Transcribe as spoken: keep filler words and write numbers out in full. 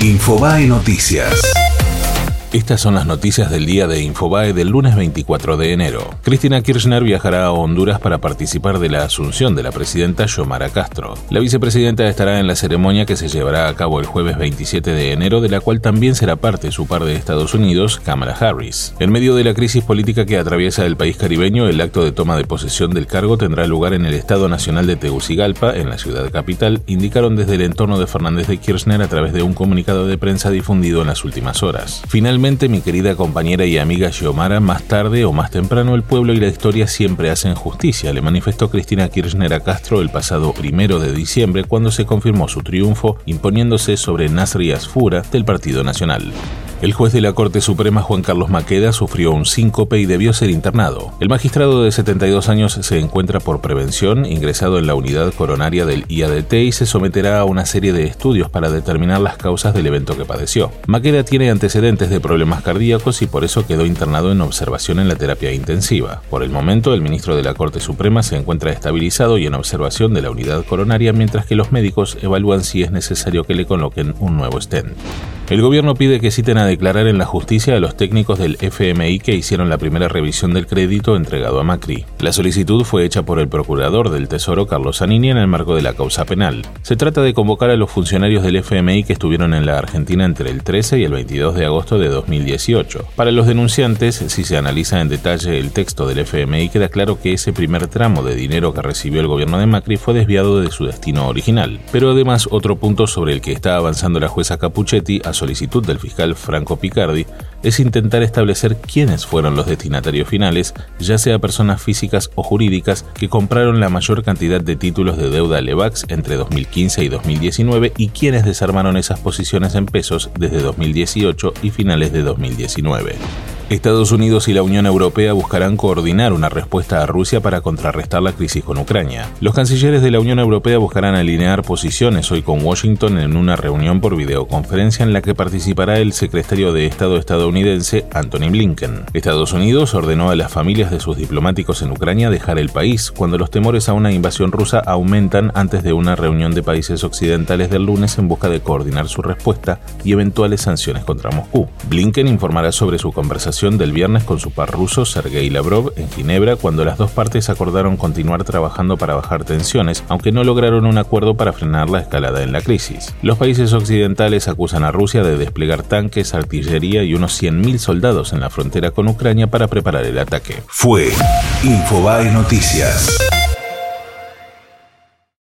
Infobae Noticias. Estas son las noticias del día de Infobae del lunes veinticuatro de enero. Cristina Kirchner viajará a Honduras para participar de la asunción de la presidenta Xiomara Castro. La vicepresidenta estará en la ceremonia que se llevará a cabo el jueves veintisiete de enero, de la cual también será parte su par de Estados Unidos, Kamala Harris. En medio de la crisis política que atraviesa el país caribeño, el acto de toma de posesión del cargo tendrá lugar en el Estado Nacional de Tegucigalpa, en la ciudad capital, indicaron desde el entorno de Fernández de Kirchner a través de un comunicado de prensa difundido en las últimas horas. Finalmente, mi querida compañera y amiga Xiomara, más tarde o más temprano el pueblo y la historia siempre hacen justicia, le manifestó Cristina Kirchner a Castro el pasado primero de diciembre cuando se confirmó su triunfo imponiéndose sobre Nasri Asfura del Partido Nacional. El juez de la Corte Suprema, Juan Carlos Maqueda, sufrió un síncope y debió ser internado. El magistrado de setenta y dos años se encuentra por prevención, ingresado en la unidad coronaria del I A D T y se someterá a una serie de estudios para determinar las causas del evento que padeció. Maqueda tiene antecedentes de problemas cardíacos y por eso quedó internado en observación en la terapia intensiva. Por el momento, el ministro de la Corte Suprema se encuentra estabilizado y en observación de la unidad coronaria, mientras que los médicos evalúan si es necesario que le coloquen un nuevo stent. El gobierno pide que citen a declarar en la justicia a los técnicos del F M I que hicieron la primera revisión del crédito entregado a Macri. La solicitud fue hecha por el procurador del Tesoro, Carlos Zanini, en el marco de la causa penal. Se trata de convocar a los funcionarios del F M I que estuvieron en la Argentina entre el trece y el veintidós de agosto de dos mil dieciocho. Para los denunciantes, si se analiza en detalle el texto del F M I, queda claro que ese primer tramo de dinero que recibió el gobierno de Macri fue desviado de su destino original. Pero además, otro punto sobre el que está avanzando la jueza Capuchetti, a solicitud del fiscal Franco Picardi, es intentar establecer quiénes fueron los destinatarios finales, ya sea personas físicas o jurídicas, que compraron la mayor cantidad de títulos de deuda Lebacs entre dos mil quince y dos mil diecinueve y quiénes desarmaron esas posiciones en pesos desde dos mil dieciocho y finales de dos mil diecinueve. Estados Unidos y la Unión Europea buscarán coordinar una respuesta a Rusia para contrarrestar la crisis con Ucrania. Los cancilleres de la Unión Europea buscarán alinear posiciones hoy con Washington en una reunión por videoconferencia en la que participará el secretario de Estado estadounidense Antony Blinken. Estados Unidos ordenó a las familias de sus diplomáticos en Ucrania dejar el país cuando los temores a una invasión rusa aumentan antes de una reunión de países occidentales del lunes en busca de coordinar su respuesta y eventuales sanciones contra Moscú. Blinken informará sobre su conversación del viernes con su par ruso Sergei Lavrov en Ginebra, cuando las dos partes acordaron continuar trabajando para bajar tensiones, aunque no lograron un acuerdo para frenar la escalada en la crisis. Los países occidentales acusan a Rusia de desplegar tanques, artillería y unos cien mil soldados en la frontera con Ucrania para preparar el ataque. Fue Infobae Noticias.